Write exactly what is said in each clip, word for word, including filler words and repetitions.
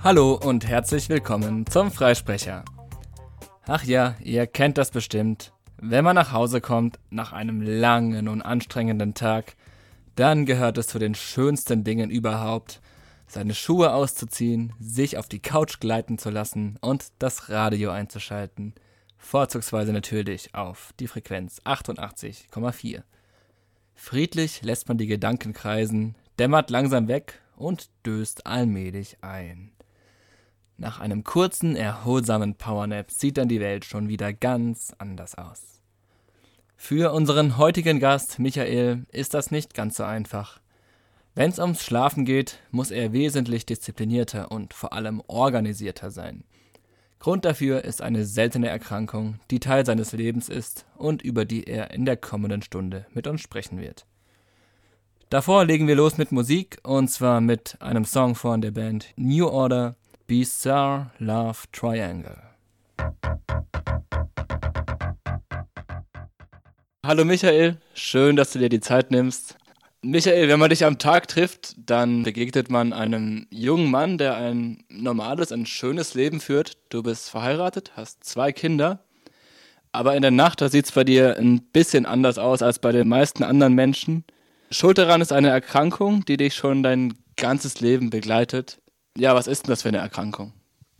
Hallo und herzlich willkommen zum Freisprecher. Ach ja, ihr kennt das bestimmt. Wenn man nach Hause kommt, nach einem langen und anstrengenden Tag, dann gehört es zu den schönsten Dingen überhaupt, seine Schuhe auszuziehen, sich auf die Couch gleiten zu lassen und das Radio einzuschalten. Vorzugsweise natürlich auf die Frequenz achtundachtzig Komma vier. Friedlich lässt man die Gedanken kreisen, dämmert langsam weg und döst allmählich ein. Nach einem kurzen, erholsamen Powernap sieht dann die Welt schon wieder ganz anders aus. Für unseren heutigen Gast, Michael, ist das nicht ganz so einfach. Wenn es ums Schlafen geht, muss er wesentlich disziplinierter und vor allem organisierter sein. Grund dafür ist eine seltene Erkrankung, die Teil seines Lebens ist und über die er in der kommenden Stunde mit uns sprechen wird. Davor legen wir los mit Musik, und zwar mit einem Song von der Band New Order, Bizarre Love Triangle. Hallo Michael, schön, dass du dir die Zeit nimmst. Michael, wenn man dich am Tag trifft, dann begegnet man einem jungen Mann, der ein normales, ein schönes Leben führt. Du bist verheiratet, hast zwei Kinder, aber in der Nacht, da sieht es bei dir ein bisschen anders aus als bei den meisten anderen Menschen. Schuld daran ist eine Erkrankung, die dich schon dein ganzes Leben begleitet. Ja, was ist denn das für eine Erkrankung?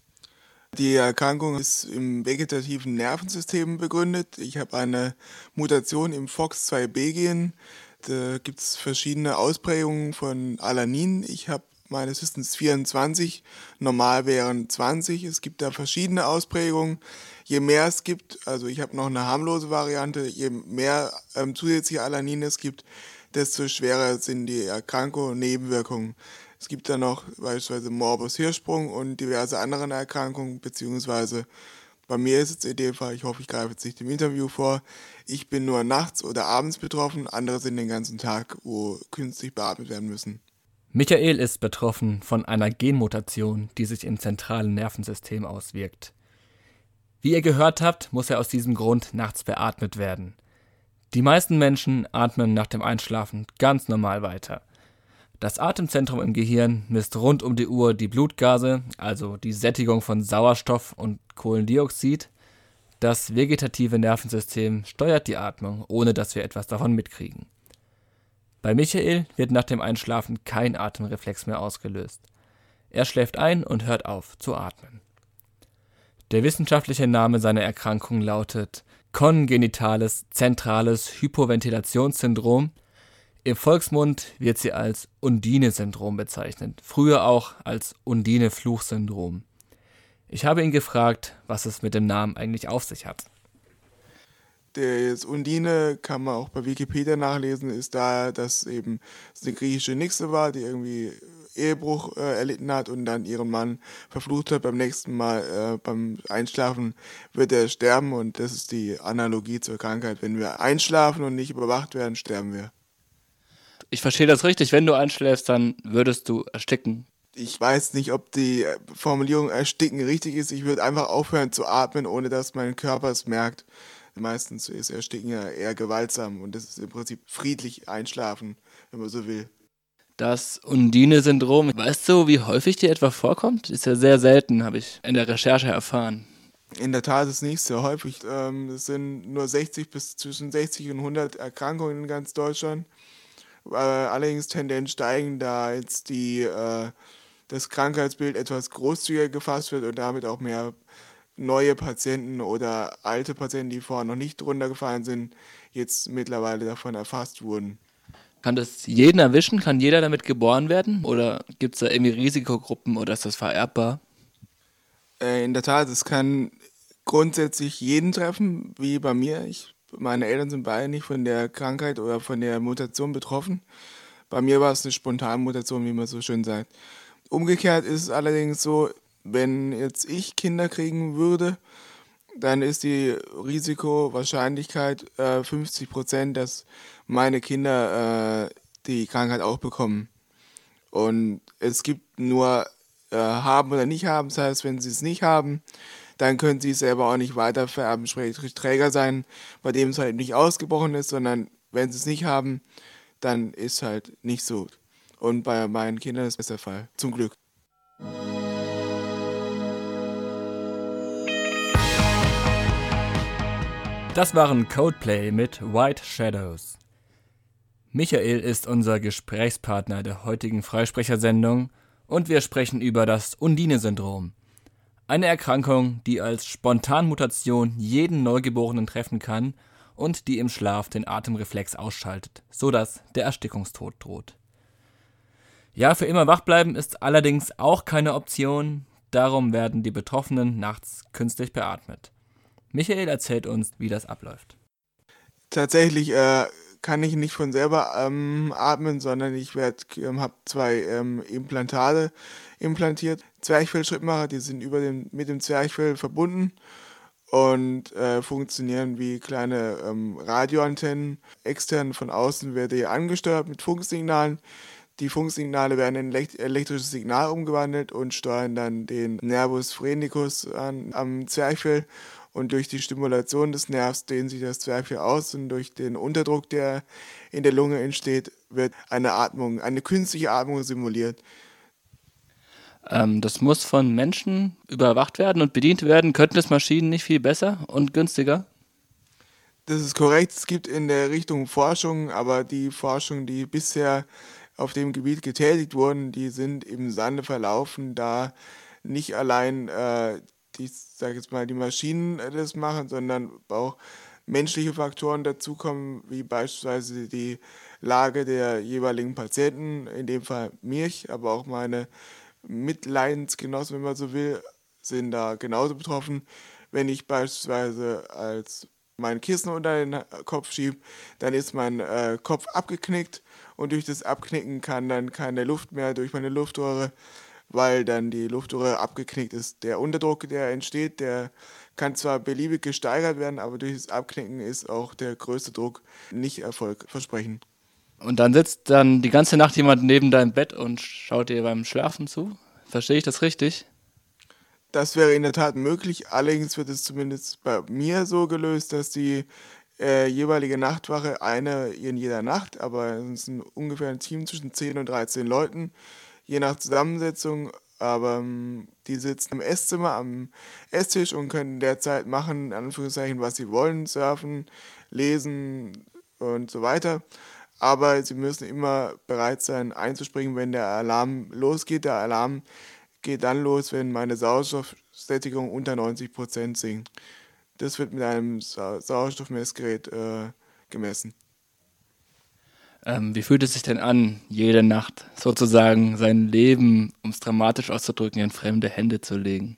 Die Erkrankung ist im vegetativen Nervensystem begründet. Ich habe eine Mutation im F O X zwei B Gen. Da gibt es verschiedene Ausprägungen von Alanin. Ich habe meines Wissens vierundzwanzig, normal wären zwanzig. Es gibt da verschiedene Ausprägungen. Je mehr es gibt, also ich habe noch eine harmlose Variante, je mehr ähm, zusätzliche Alanin es gibt, desto schwerer sind die Erkrankungen und Nebenwirkungen. Es gibt dann noch beispielsweise Morbus Hirschsprung und diverse andere Erkrankungen, beziehungsweise bei mir ist es in dem Fall, ich hoffe, ich greife jetzt nicht im Interview vor, ich bin nur nachts oder abends betroffen, andere sind den ganzen Tag, wo künstlich beatmet werden müssen. Michael ist betroffen von einer Genmutation, die sich im zentralen Nervensystem auswirkt. Wie ihr gehört habt, muss er aus diesem Grund nachts beatmet werden. Die meisten Menschen atmen nach dem Einschlafen ganz normal weiter. Das Atemzentrum im Gehirn misst rund um die Uhr die Blutgase, also die Sättigung von Sauerstoff und Kohlendioxid. Das vegetative Nervensystem steuert die Atmung, ohne dass wir etwas davon mitkriegen. Bei Michael wird nach dem Einschlafen kein Atemreflex mehr ausgelöst. Er schläft ein und hört auf zu atmen. Der wissenschaftliche Name seiner Erkrankung lautet kongenitales zentrales Hypoventilationssyndrom. Im Volksmund wird sie als Undine-Syndrom bezeichnet, früher auch als Undine-Fluch-Syndrom. Ich habe ihn gefragt, was es mit dem Namen eigentlich auf sich hat. Das Undine kann man auch bei Wikipedia nachlesen, ist da, dass eben es eine griechische Nixe war, die irgendwie Ehebruch äh, erlitten hat und dann ihren Mann verflucht hat. Beim nächsten Mal äh, beim Einschlafen wird er sterben, und das ist die Analogie zur Krankheit. Wenn wir einschlafen und nicht überwacht werden, sterben wir. Ich verstehe das richtig, wenn du einschläfst, dann würdest du ersticken. Ich weiß nicht, ob die Formulierung ersticken richtig ist. Ich würde einfach aufhören zu atmen, ohne dass mein Körper es merkt. Meistens ist Ersticken ja eher gewaltsam, und das ist im Prinzip friedlich einschlafen, wenn man so will. Das Undine-Syndrom, weißt du, wie häufig dir etwa vorkommt? Ist ja sehr selten, habe ich in der Recherche erfahren. In der Tat ist es nicht sehr häufig. Ähm, es sind nur sechzig bis zwischen sechzig und hundert Erkrankungen in ganz Deutschland. Äh, allerdings Tendenz steigen, da jetzt die, äh, das Krankheitsbild etwas großzügiger gefasst wird und damit auch mehr neue Patienten oder alte Patienten, die vorher noch nicht drunter gefallen sind, jetzt mittlerweile davon erfasst wurden. Kann das jeden erwischen? Kann jeder damit geboren werden? Oder gibt es da irgendwie Risikogruppen oder ist das vererbbar? Äh, in der Tat, es kann grundsätzlich jeden treffen, wie bei mir. Ich, meine Eltern sind beide nicht von der Krankheit oder von der Mutation betroffen. Bei mir war es eine Spontanmutation, wie man so schön sagt. Umgekehrt ist es allerdings so, wenn jetzt ich Kinder kriegen würde, dann ist die Risikowahrscheinlichkeit äh, fünfzig Prozent, dass meine Kinder äh, die Krankheit auch bekommen. Und es gibt nur äh, haben oder nicht haben. Das heißt, wenn sie es nicht haben, dann können sie es selber auch nicht weitervererben, sprich Träger sein, bei dem es halt nicht ausgebrochen ist, sondern wenn sie es nicht haben, dann ist halt nicht so. Und bei meinen Kindern ist das der Fall, zum Glück. Das waren Coldplay mit White Shadows. Michael ist unser Gesprächspartner der heutigen Freisprechersendung und wir sprechen über das Undine-Syndrom. Eine Erkrankung, die als Spontanmutation jeden Neugeborenen treffen kann und die im Schlaf den Atemreflex ausschaltet, sodass der Erstickungstod droht. Ja, für immer wach bleiben ist allerdings auch keine Option, darum werden die Betroffenen nachts künstlich beatmet. Michael erzählt uns, wie das abläuft. Tatsächlich äh, kann ich nicht von selber ähm, atmen, sondern ich ähm, habe zwei ähm, Implantate implantiert. Zwerchfellschrittmacher, die sind über den, mit dem Zwerchfell verbunden und äh, funktionieren wie kleine ähm, Radioantennen. Extern von außen werde ich angesteuert mit Funksignalen. Die Funksignale werden in elekt- elektrisches Signal umgewandelt und steuern dann den Nervus phrenicus an, am Zwerchfell. Und durch die Stimulation des Nervs dehnt sich das Zwerchfell aus und durch den Unterdruck, der in der Lunge entsteht, wird eine Atmung, eine künstliche Atmung simuliert. Ähm, das muss von Menschen überwacht werden und bedient werden. Könnten das Maschinen nicht viel besser und günstiger? Das ist korrekt. Es gibt in der Richtung Forschung, aber die Forschung, die bisher auf dem Gebiet getätigt wurden, die sind im Sande verlaufen, da nicht allein äh, die, sag jetzt mal, die Maschinen das machen, sondern auch menschliche Faktoren dazukommen, wie beispielsweise die Lage der jeweiligen Patienten, in dem Fall mich, aber auch meine Mitleidensgenossen, wenn man so will, sind da genauso betroffen. Wenn ich beispielsweise als mein Kissen unter den Kopf schiebe, dann ist mein äh, Kopf abgeknickt und durch das Abknicken kann dann keine Luft mehr durch meine Luftröhre, weil dann die Luftröhre abgeknickt ist. Der Unterdruck, der entsteht, der kann zwar beliebig gesteigert werden, aber durch das Abknicken ist auch der größte Druck nicht erfolgversprechend. Und dann sitzt dann die ganze Nacht jemand neben deinem Bett und schaut dir beim Schlafen zu? Verstehe ich das richtig? Das wäre in der Tat möglich, allerdings wird es zumindest bei mir so gelöst, dass die äh, jeweilige Nachtwache, eine in jeder Nacht, aber es ist ein, ungefähr ein Team zwischen zehn und dreizehn Leuten, je nach Zusammensetzung, aber ähm, die sitzen im Esszimmer am Esstisch und können derzeit machen, in Anführungszeichen, was sie wollen, surfen, lesen und so weiter. Aber sie müssen immer bereit sein, einzuspringen, wenn der Alarm losgeht. Der Alarm geht dann los, wenn meine Sauerstoffsättigung unter neunzig Prozent sinkt. Das wird mit einem Sa- Sauerstoffmessgerät äh, gemessen. Ähm, wie fühlt es sich denn an, jede Nacht sozusagen sein Leben, um es dramatisch auszudrücken, in fremde Hände zu legen?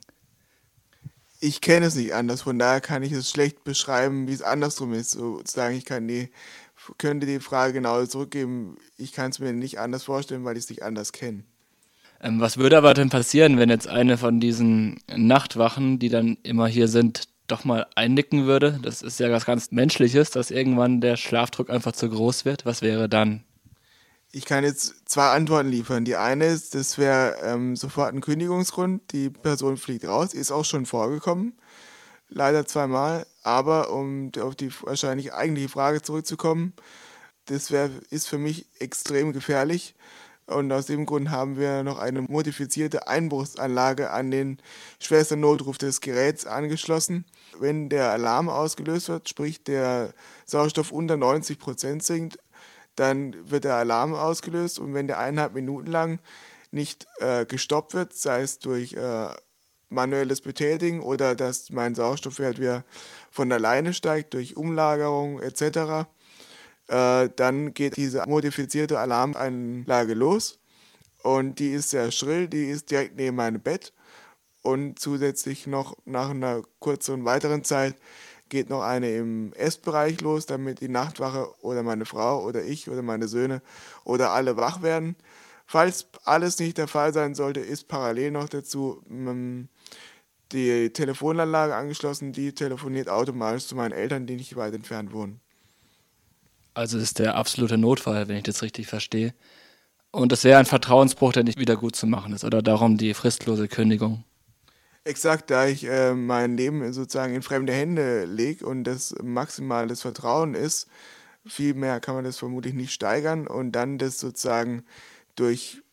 Ich kenne es nicht anders, von daher kann ich es schlecht beschreiben, wie es andersrum ist. Sozusagen, ich kann die, könnte die Frage genau zurückgeben. Ich kann es mir nicht anders vorstellen, weil ich es nicht anders kenne. Ähm, was würde aber denn passieren, wenn jetzt eine von diesen Nachtwachen, die dann immer hier sind, doch mal einnicken würde? Das ist ja was ganz Menschliches, dass irgendwann der Schlafdruck einfach zu groß wird. Was wäre dann? Ich kann jetzt zwei Antworten liefern. Die eine ist, das wäre ähm, sofort ein Kündigungsgrund. Die Person fliegt raus, ist auch schon vorgekommen, leider zweimal. Aber um auf die wahrscheinlich eigentliche Frage zurückzukommen, das wär, ist für mich extrem gefährlich. Und aus dem Grund haben wir noch eine modifizierte Einbruchsanlage an den Schwesternotruf des Geräts angeschlossen. Wenn der Alarm ausgelöst wird, sprich der Sauerstoff unter neunzig Prozent sinkt, dann wird der Alarm ausgelöst und wenn der eineinhalb Minuten lang nicht äh, gestoppt wird, sei es durch äh, manuelles Betätigen oder dass mein Sauerstoffwert wieder von alleine steigt durch Umlagerung et cetera, äh, dann geht diese modifizierte Alarmanlage los und die ist sehr schrill, die ist direkt neben meinem Bett und zusätzlich noch nach einer kurzen weiteren Zeit geht noch eine im Essbereich los, damit die Nachtwache oder meine Frau oder ich oder meine Söhne oder alle wach werden. Falls alles nicht der Fall sein sollte, ist parallel noch dazu ähm, die Telefonanlage angeschlossen, die telefoniert automatisch zu meinen Eltern, die nicht weit entfernt wohnen. Also ist der absolute Notfall, wenn ich das richtig verstehe. Und das wäre ein Vertrauensbruch, der nicht wieder gut zu machen ist. Oder darum die fristlose Kündigung. Exakt, da ich äh, mein Leben sozusagen in fremde Hände lege und das maximal das Vertrauen ist, viel mehr kann man das vermutlich nicht steigern und dann das sozusagen durch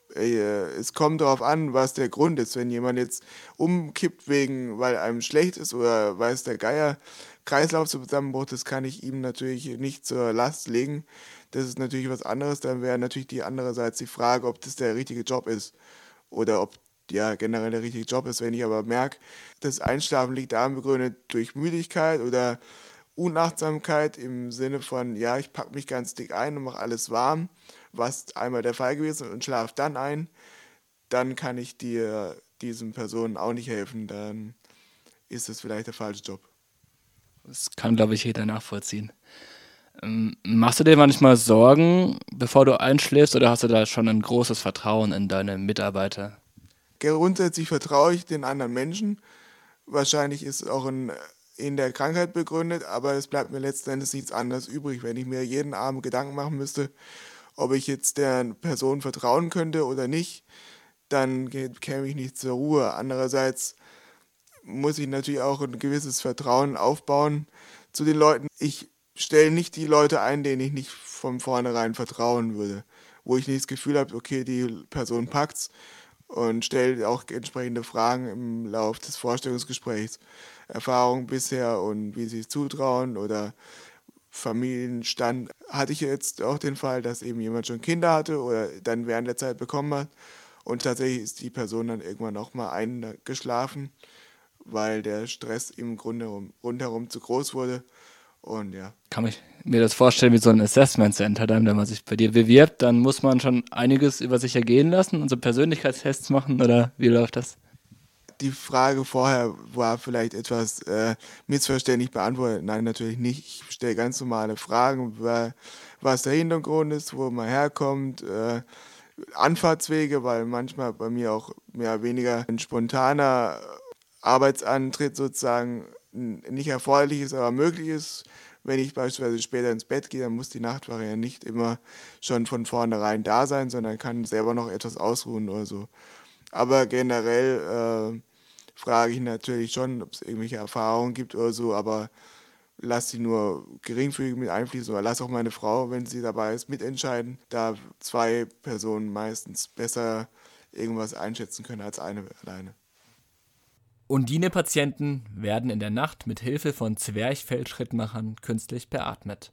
äh, es kommt darauf an, was der Grund ist. Wenn jemand jetzt umkippt wegen, weil einem schlecht ist oder weiß der Geier, Kreislaufzusammenbruch, das kann ich ihm natürlich nicht zur Last legen. Das ist natürlich was anderes. Dann wäre natürlich die andererseits die Frage, ob das der richtige Job ist oder ob ja generell der richtige Job ist. Wenn ich aber merke, das Einschlafen liegt daran begründet durch Müdigkeit oder Unachtsamkeit im Sinne von, ja, ich packe mich ganz dick ein und mache alles warm, was einmal der Fall gewesen ist und schlafe dann ein, dann kann ich dir diesen Personen auch nicht helfen. Dann ist es vielleicht der falsche Job. Das kann, glaube ich, jeder nachvollziehen. Ähm, machst du dir manchmal Sorgen, bevor du einschläfst, oder hast du da schon ein großes Vertrauen in deine Mitarbeiter? Grundsätzlich vertraue ich den anderen Menschen. Wahrscheinlich ist es auch in, in der Krankheit begründet, aber es bleibt mir letzten Endes nichts anderes übrig, wenn ich mir jeden Abend Gedanken machen müsste, ob ich jetzt der Person vertrauen könnte oder nicht, dann käme ich nicht zur Ruhe. Andererseits muss ich natürlich auch ein gewisses Vertrauen aufbauen zu den Leuten. Ich stelle nicht die Leute ein, denen ich nicht von vornherein vertrauen würde, wo ich nicht das Gefühl habe, okay, die Person packt's, und stelle auch entsprechende Fragen im Laufe des Vorstellungsgesprächs. Erfahrung bisher und wie sie es zutrauen oder Familienstand. Hatte ich jetzt auch den Fall, dass eben jemand schon Kinder hatte oder dann während der Zeit bekommen hat und tatsächlich ist die Person dann irgendwann auch mal eingeschlafen, weil der Stress im Grunde rum, rundherum zu groß wurde. Und ja. Kann ich mir das vorstellen wie so ein Assessment Center, dann, wenn man sich bei dir bewirbt, dann muss man schon einiges über sich ergehen lassen und so Persönlichkeitstests machen, oder wie läuft das? Die Frage vorher war vielleicht etwas äh, missverständlich beantwortet. Nein, natürlich nicht. Ich stelle ganz normale Fragen, was der Hintergrund ist, wo man herkommt, äh, Anfahrtswege, weil manchmal bei mir auch mehr oder weniger ein spontaner Arbeitsantritt sozusagen nicht erforderlich ist, aber möglich ist. Wenn ich beispielsweise später ins Bett gehe, dann muss die Nachtwache ja nicht immer schon von vornherein da sein, sondern kann selber noch etwas ausruhen oder so. Aber generell äh, frage ich natürlich schon, ob es irgendwelche Erfahrungen gibt oder so, aber lass sie nur geringfügig mit einfließen oder lass auch meine Frau, wenn sie dabei ist, mitentscheiden, da zwei Personen meistens besser irgendwas einschätzen können als eine alleine. Undine-Patienten werden in der Nacht mit Hilfe von Zwerchfell-Schrittmachern künstlich beatmet.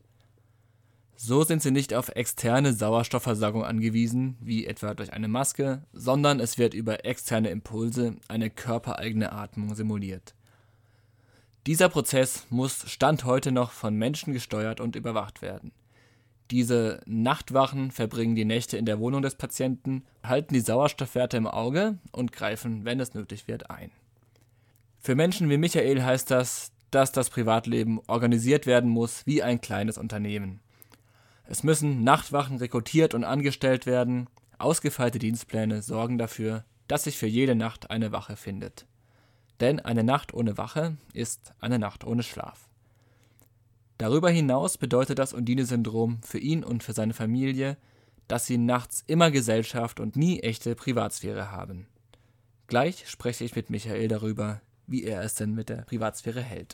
So sind sie nicht auf externe Sauerstoffversorgung angewiesen, wie etwa durch eine Maske, sondern es wird über externe Impulse eine körpereigene Atmung simuliert. Dieser Prozess muss Stand heute noch von Menschen gesteuert und überwacht werden. Diese Nachtwachen verbringen die Nächte in der Wohnung des Patienten, halten die Sauerstoffwerte im Auge und greifen, wenn es nötig wird, ein. Für Menschen wie Michael heißt das, dass das Privatleben organisiert werden muss wie ein kleines Unternehmen. Es müssen Nachtwachen rekrutiert und angestellt werden. Ausgefeilte Dienstpläne sorgen dafür, dass sich für jede Nacht eine Wache findet. Denn eine Nacht ohne Wache ist eine Nacht ohne Schlaf. Darüber hinaus bedeutet das Undine-Syndrom für ihn und für seine Familie, dass sie nachts immer Gesellschaft und nie echte Privatsphäre haben. Gleich spreche ich mit Michael darüber, wie er es denn mit der Privatsphäre hält.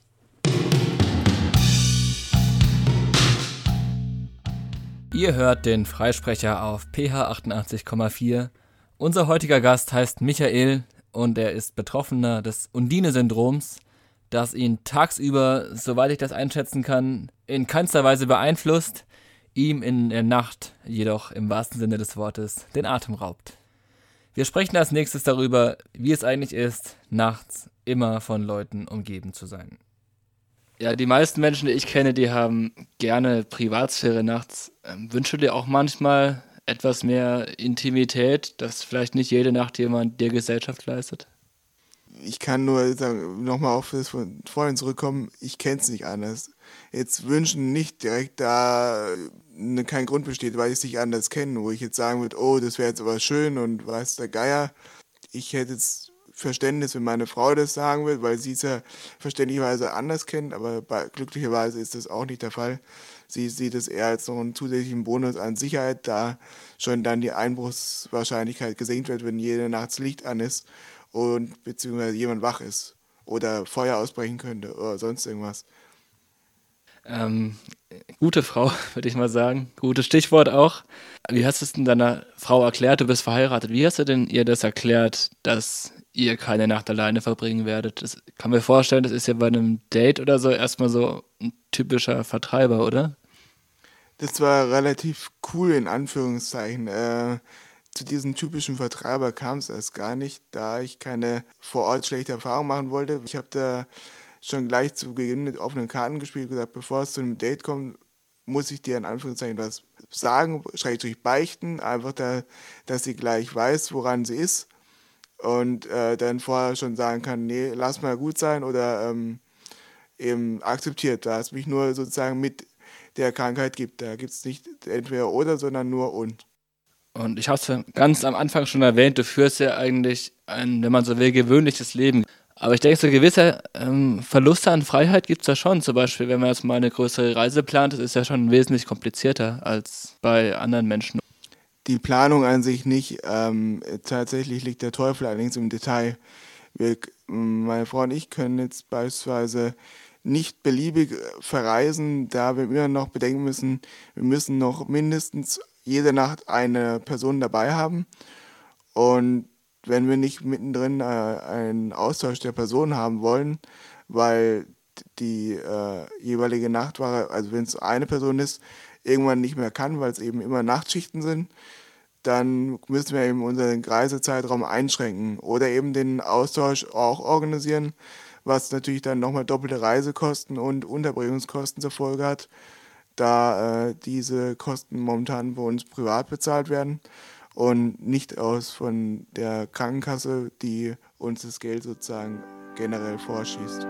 Ihr hört den Freisprecher auf P H achtundachtzig Komma vier. Unser heutiger Gast heißt Michael und er ist Betroffener des Undine-Syndroms, das ihn tagsüber, soweit ich das einschätzen kann, in keinster Weise beeinflusst, ihm in der Nacht jedoch im wahrsten Sinne des Wortes den Atem raubt. Wir sprechen als nächstes darüber, wie es eigentlich ist, nachts immer von Leuten umgeben zu sein. Ja, die meisten Menschen, die ich kenne, die haben gerne Privatsphäre nachts. Ähm, wünschst du dir auch manchmal etwas mehr Intimität, dass vielleicht nicht jede Nacht jemand dir Gesellschaft leistet? Ich kann nur sagen, nochmal auf das von vorhin zurückkommen, ich kenne es nicht anders. Jetzt wünschen nicht direkt da ne, kein Grund besteht, weil ich es nicht anders kenne, wo ich jetzt sagen würde, oh, das wäre jetzt aber schön und weiß der Geier. Ich hätte jetzt Verständnis, wenn meine Frau das sagen will, weil sie es ja verständlicherweise anders kennt, aber bei, glücklicherweise ist das auch nicht der Fall. Sie sieht es eher als noch einen zusätzlichen Bonus an Sicherheit, da schon dann die Einbruchswahrscheinlichkeit gesenkt wird, wenn jede Nacht das Licht an ist und beziehungsweise jemand wach ist oder Feuer ausbrechen könnte oder sonst irgendwas. Ähm, gute Frau, würde ich mal sagen. Gutes Stichwort auch. Wie hast du es denn deiner Frau erklärt? Du bist verheiratet. Wie hast du denn ihr das erklärt, dass ihr keine Nacht alleine verbringen werdet? Das kann mir vorstellen, das ist ja bei einem Date oder so erstmal so ein typischer Vertreiber, oder? Das war relativ cool in Anführungszeichen. Äh, zu diesem typischen Vertreiber kam es erst gar nicht, da ich keine vor Ort schlechte Erfahrung machen wollte. Ich habe da schon gleich zu Beginn mit offenen Karten gespielt, gesagt, bevor es zu einem Date kommt, muss ich dir in Anführungszeichen was sagen, schrägstrich beichten, einfach da, dass sie gleich weiß, woran sie ist und äh, dann vorher schon sagen kann, nee, lass mal gut sein oder ähm, eben akzeptiert, da es mich nur sozusagen mit der Krankheit gibt. Da gibt es nicht entweder oder, sondern nur und. Und ich habe es ja ganz am Anfang schon erwähnt, du führst ja eigentlich ein, wenn man so will, gewöhnliches Leben. Aber ich denke, so gewisse ähm, Verluste an Freiheit gibt es da schon. Zum Beispiel, wenn man jetzt mal eine größere Reise plant, das ist ja schon wesentlich komplizierter als bei anderen Menschen. Die Planung an sich nicht. Ähm, tatsächlich liegt der Teufel allerdings im Detail. Wir, meine Frau und ich können jetzt beispielsweise nicht beliebig verreisen, da wir immer noch bedenken müssen, wir müssen noch mindestens jede Nacht eine Person dabei haben. Und wenn wir nicht mittendrin äh, einen Austausch der Person haben wollen, weil die äh, jeweilige Nachtwache, also wenn es eine Person ist, irgendwann nicht mehr kann, weil es eben immer Nachtschichten sind, dann müssen wir eben unseren Reisezeitraum einschränken oder eben den Austausch auch organisieren, was natürlich dann nochmal doppelte Reisekosten und Unterbringungskosten zur Folge hat, da äh, diese Kosten momentan bei uns privat bezahlt werden und nicht aus von der Krankenkasse, die uns das Geld sozusagen generell vorschießt.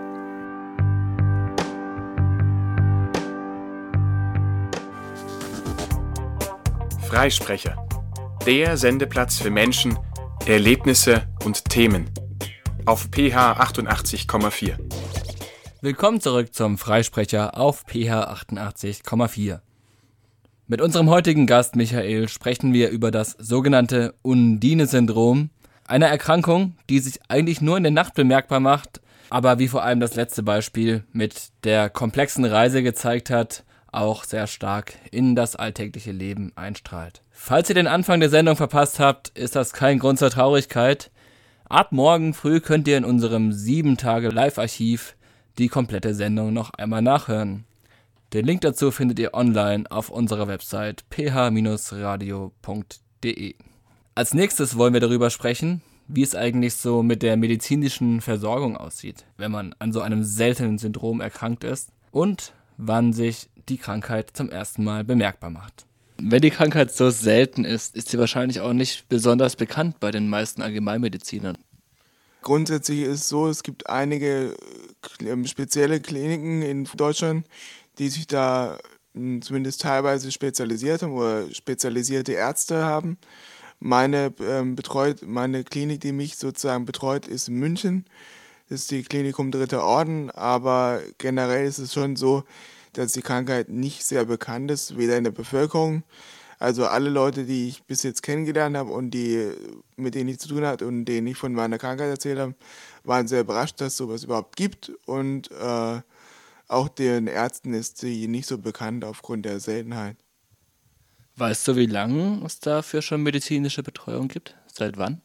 Freisprecher, der Sendeplatz für Menschen, Erlebnisse und Themen. Auf P H achtundachtzig Komma vier. Willkommen zurück zum Freisprecher auf P H achtundachtzig Komma vier. Mit unserem heutigen Gast Michael sprechen wir über das sogenannte Undine-Syndrom, eine Erkrankung, die sich eigentlich nur in der Nacht bemerkbar macht, aber wie vor allem das letzte Beispiel mit der komplexen Reise gezeigt hat, auch sehr stark in das alltägliche Leben einstrahlt. Falls ihr den Anfang der Sendung verpasst habt, ist das kein Grund zur Traurigkeit. Ab morgen früh könnt ihr in unserem sieben Tage Live-Archiv die komplette Sendung noch einmal nachhören. Den Link dazu findet ihr online auf unserer Website p h radio punkt d e. Als nächstes wollen wir darüber sprechen, wie es eigentlich so mit der medizinischen Versorgung aussieht, wenn man an so einem seltenen Syndrom erkrankt ist und wann sich die Krankheit zum ersten Mal bemerkbar macht. Wenn die Krankheit so selten ist, ist sie wahrscheinlich auch nicht besonders bekannt bei den meisten Allgemeinmedizinern. Grundsätzlich ist es so, es gibt einige äh, spezielle Kliniken in Deutschland, die sich da mh, zumindest teilweise spezialisiert haben oder spezialisierte Ärzte haben. Meine, ähm, betreut, meine Klinik, die mich sozusagen betreut, ist in München. Das ist die Klinikum Dritter Orden, aber generell ist es schon so, dass die Krankheit nicht sehr bekannt ist, weder in der Bevölkerung. Also alle Leute, die ich bis jetzt kennengelernt habe und die, mit denen ich zu tun hatte und denen ich von meiner Krankheit erzählt habe, waren sehr überrascht, dass es sowas überhaupt gibt. Und äh, auch den Ärzten ist sie nicht so bekannt aufgrund der Seltenheit. Weißt du, wie lange es dafür schon medizinische Betreuung gibt? Seit wann?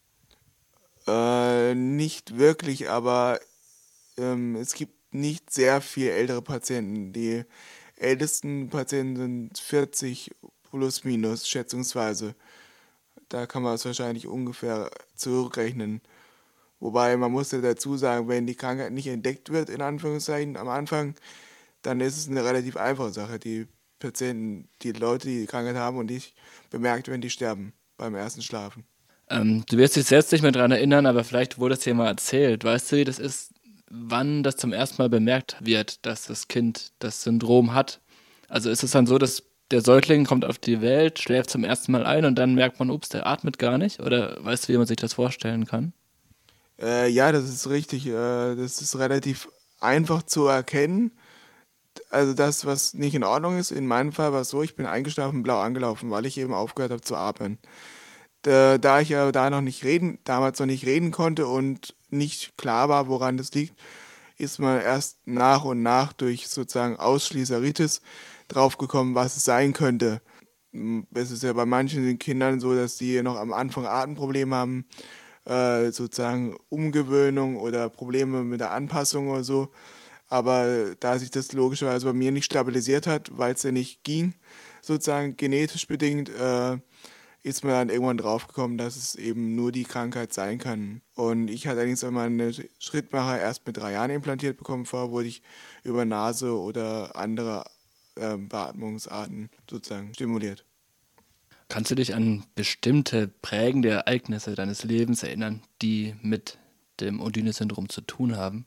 Äh, nicht wirklich, aber ähm, es gibt nicht sehr viel ältere Patienten. Die ältesten Patienten sind vierzig plus minus, schätzungsweise. Da kann man es wahrscheinlich ungefähr zurückrechnen. Wobei man muss ja dazu sagen, wenn die Krankheit nicht entdeckt wird, in Anführungszeichen, am Anfang, dann ist es eine relativ einfache Sache. Die Patienten, die Leute, die die Krankheit haben und nicht bemerkt werden, die sterben beim ersten Schlafen. Ähm, du wirst dich selbst nicht mehr daran erinnern, aber vielleicht wurde es dir mal erzählt. Weißt du, wie das ist, wann das zum ersten Mal bemerkt wird, dass das Kind das Syndrom hat? Also ist es dann so, dass der Säugling kommt auf die Welt, schläft zum ersten Mal ein und dann merkt man, ups, der atmet gar nicht? Oder weißt du, wie man sich das vorstellen kann? Äh, ja, das ist richtig. Äh, das ist relativ einfach zu erkennen. Also das, was nicht in Ordnung ist, in meinem Fall war es so, ich bin eingeschlafen, blau angelaufen, weil ich eben aufgehört habe zu atmen. Da, da ich ja da noch nicht reden, damals noch nicht reden konnte und nicht klar war, woran das liegt, ist man erst nach und nach durch sozusagen Ausschließeritis draufgekommen, was es sein könnte. Es ist ja bei manchen Kindern so, dass die noch am Anfang Atemprobleme haben, äh, sozusagen Umgewöhnung oder Probleme mit der Anpassung oder so. Aber da sich das logischerweise bei mir nicht stabilisiert hat, weil es ja nicht ging, sozusagen genetisch bedingt, äh, ist man dann irgendwann draufgekommen, dass es eben nur die Krankheit sein kann. Und ich hatte allerdings einmal eine Schrittmacher erst mit drei Jahren implantiert bekommen. Vorher wurde ich über Nase oder andere äh, Beatmungsarten sozusagen stimuliert. Kannst du dich an bestimmte prägende Ereignisse deines Lebens erinnern, die mit dem Undine-Syndrom zu tun haben?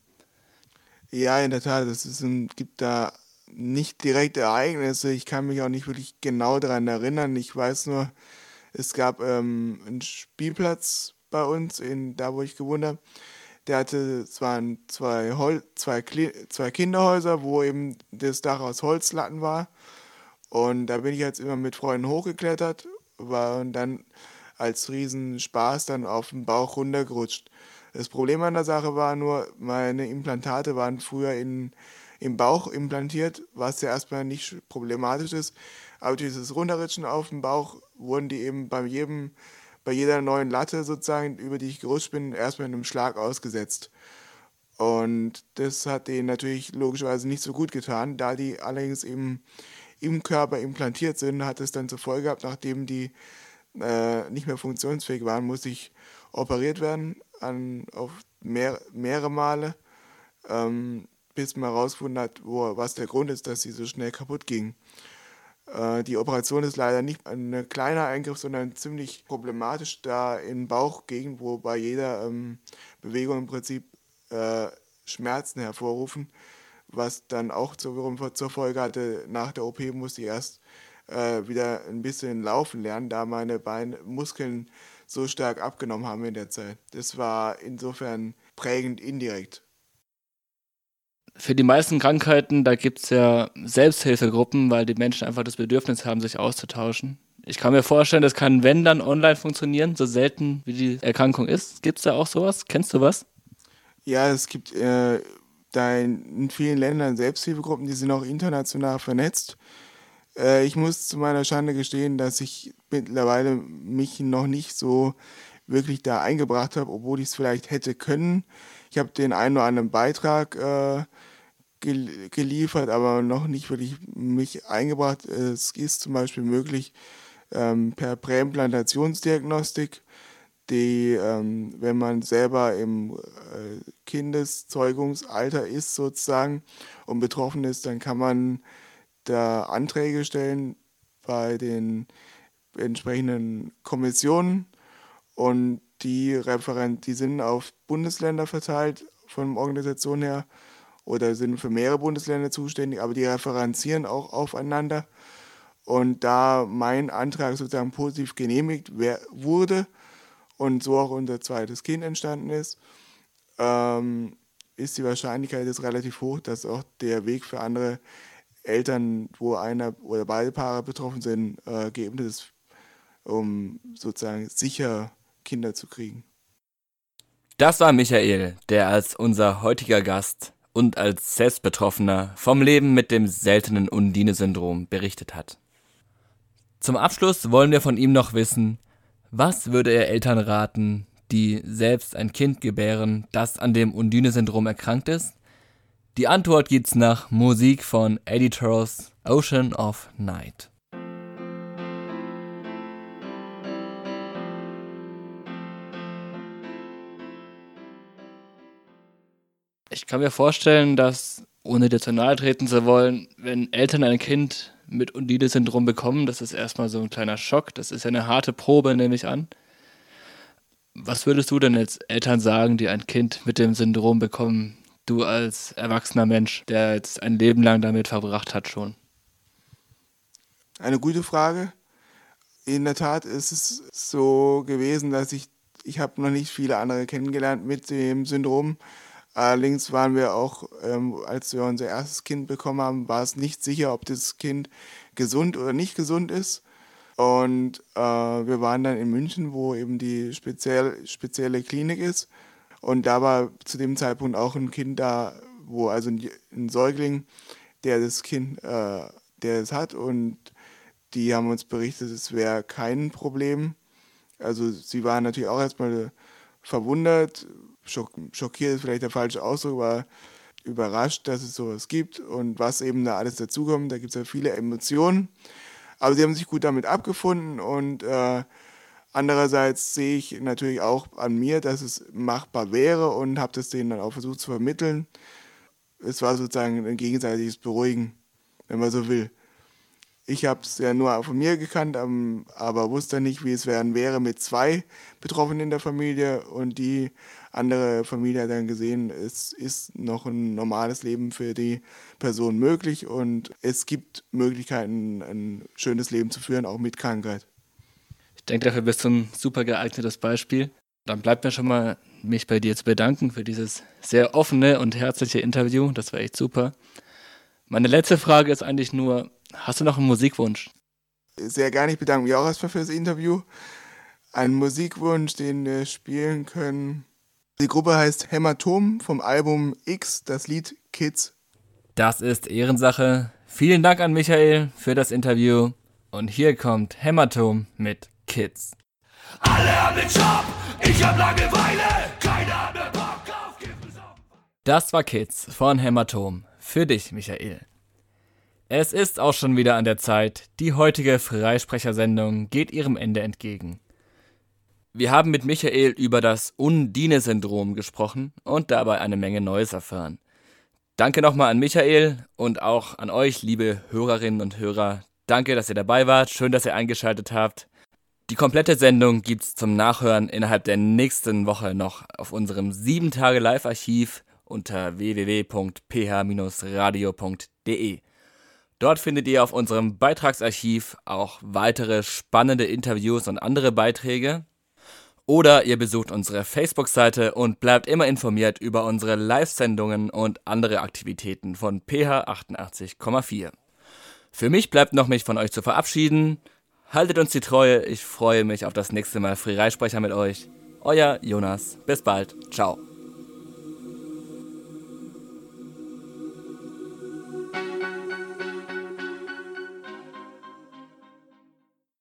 Ja, in der Tat, es ist ein, gibt da nicht direkte Ereignisse. Ich kann mich auch nicht wirklich genau daran erinnern. Ich weiß nur, es gab ähm, einen Spielplatz bei uns, in, da wo ich gewohnt habe. Der hatte, es waren zwei, Hol zwei, Kle zwei Kinderhäuser, wo eben das Dach aus Holzlatten war. Und da bin ich jetzt immer mit Freunden hochgeklettert, war und dann als Riesenspaß dann auf den Bauch runtergerutscht. Das Problem an der Sache war nur, meine Implantate waren früher in, im Bauch implantiert, was ja erstmal nicht problematisch ist. Aber dieses Runterrutschen auf dem Bauch wurden die eben bei jedem, bei jeder neuen Latte sozusagen, über die ich gerutscht bin, erstmal in einem Schlag ausgesetzt. Und das hat denen natürlich logischerweise nicht so gut getan. Da die allerdings eben im Körper implantiert sind, hat es dann zur Folge gehabt, nachdem die äh, nicht mehr funktionsfähig waren, musste ich operiert werden, an, auf mehr, mehrere Male, ähm, bis man herausgefunden hat, wo, was der Grund ist, dass sie so schnell kaputt ging. Äh, die Operation ist leider nicht ein kleiner Eingriff, sondern ziemlich problematisch, da im Bauchgegend, wo bei jeder ähm, Bewegung im Prinzip äh, Schmerzen hervorrufen, was dann auch zur, zur Folge hatte, nach der O P musste ich erst äh, wieder ein bisschen laufen lernen, da meine Beinmuskeln so stark abgenommen haben in der Zeit. Das war insofern prägend indirekt. Für die meisten Krankheiten, da gibt es ja Selbsthilfegruppen, weil die Menschen einfach das Bedürfnis haben, sich auszutauschen. Ich kann mir vorstellen, das kann, wenn, dann online funktionieren, so selten wie die Erkrankung ist. Gibt es da auch sowas? Kennst du was? Ja, es gibt äh, da in, in vielen Ländern Selbsthilfegruppen, die sind auch international vernetzt. Äh, ich muss zu meiner Schande gestehen, dass ich mittlerweile mich noch nicht so wirklich da eingebracht habe, obwohl ich es vielleicht hätte können. Ich habe den einen oder anderen Beitrag äh, gel geliefert, aber noch nicht wirklich mich eingebracht. Es ist zum Beispiel möglich, ähm, per Präimplantationsdiagnostik, die, ähm, wenn man selber im äh, Kindeszeugungsalter ist sozusagen und betroffen ist, dann kann man da Anträge stellen bei den entsprechenden Kommissionen und die, Referen die sind auf Bundesländer verteilt von der Organisation her oder sind für mehrere Bundesländer zuständig, aber die referenzieren auch aufeinander. Und da mein Antrag sozusagen positiv genehmigt wurde und so auch unser zweites Kind entstanden ist, ähm, ist die Wahrscheinlichkeit jetzt relativ hoch, dass auch der Weg für andere Eltern, wo einer oder beide Paare betroffen sind, äh, geebnet ist, um sozusagen sicher Kinder zu kriegen. Das war Michael, der als unser heutiger Gast und als Selbstbetroffener vom Leben mit dem seltenen Undine-Syndrom berichtet hat. Zum Abschluss wollen wir von ihm noch wissen, was würde er Eltern raten, die selbst ein Kind gebären, das an dem Undine-Syndrom erkrankt ist? Die Antwort gibt's nach Musik von Editors Ocean of Night. Ich kann mir vorstellen, dass, ohne dir zu nahe treten zu wollen, wenn Eltern ein Kind mit Undine-Syndrom bekommen, das ist erstmal so ein kleiner Schock. Das ist ja eine harte Probe, nehme ich an. Was würdest du denn als Eltern sagen, die ein Kind mit dem Syndrom bekommen? Du als erwachsener Mensch, der jetzt ein Leben lang damit verbracht hat schon. Eine gute Frage. In der Tat ist es so gewesen, dass ich, ich habe noch nicht viele andere kennengelernt mit dem Syndrom. Allerdings waren wir auch, ähm, als wir unser erstes Kind bekommen haben, war es nicht sicher, ob das Kind gesund oder nicht gesund ist. Und äh, wir waren dann in München, wo eben die speziell, spezielle Klinik ist. Und da war zu dem Zeitpunkt auch ein Kind da, wo also ein, ein Säugling, der das Kind, äh, der es hat, und die haben uns berichtet, es wäre kein Problem. Also sie waren natürlich auch erstmal verwundert, schock, schockiert ist vielleicht der falsche Ausdruck, aber überrascht, dass es sowas gibt und was eben da alles dazukommt. Da gibt es ja viele Emotionen, aber sie haben sich gut damit abgefunden, und äh, andererseits sehe ich natürlich auch an mir, dass es machbar wäre, und habe das denen dann auch versucht zu vermitteln. Es war sozusagen ein gegenseitiges Beruhigen, wenn man so will. Ich habe es ja nur von mir gekannt, aber wusste nicht, wie es werden wäre mit zwei Betroffenen in der Familie, und die andere Familie hat dann gesehen, es ist noch ein normales Leben für die Person möglich, und es gibt Möglichkeiten, ein schönes Leben zu führen, auch mit Krankheit. Ich denke, dafür bist du ein super geeignetes Beispiel. Dann bleibt mir schon mal, mich bei dir zu bedanken für dieses sehr offene und herzliche Interview. Das war echt super. Meine letzte Frage ist eigentlich nur, hast du noch einen Musikwunsch? Sehr gerne, ich bedanke mich auch erstmal für das Interview. Ein Musikwunsch, den wir spielen können. Die Gruppe heißt Hämatom vom Album X, das Lied Kids. Das ist Ehrensache. Vielen Dank an Michael für das Interview. Und hier kommt Hämatom mit Kids. Alle haben den Job, ich hab Langeweile, keiner hat mehr Bock auf Kiffen. Das war Kids von Hämatom. Für dich, Michael. Es ist auch schon wieder an der Zeit. Die heutige Freisprechersendung geht ihrem Ende entgegen. Wir haben mit Michael über das Undine-Syndrom gesprochen und dabei eine Menge Neues erfahren. Danke nochmal an Michael und auch an euch, liebe Hörerinnen und Hörer. Danke, dass ihr dabei wart. Schön, dass ihr eingeschaltet habt. Die komplette Sendung gibt's zum Nachhören innerhalb der nächsten Woche noch auf unserem sieben Tage Live-Archiv unter w w w punkt p h radio punkt d e. Dort findet ihr auf unserem Beitragsarchiv auch weitere spannende Interviews und andere Beiträge. Oder ihr besucht unsere Facebook-Seite und bleibt immer informiert über unsere Live-Sendungen und andere Aktivitäten von P H achtundachtzig Komma vier. Für mich bleibt noch, mich von euch zu verabschieden. Haltet uns die Treue, ich freue mich auf das nächste Mal Freisprecher mit euch. Euer Jonas, bis bald, ciao.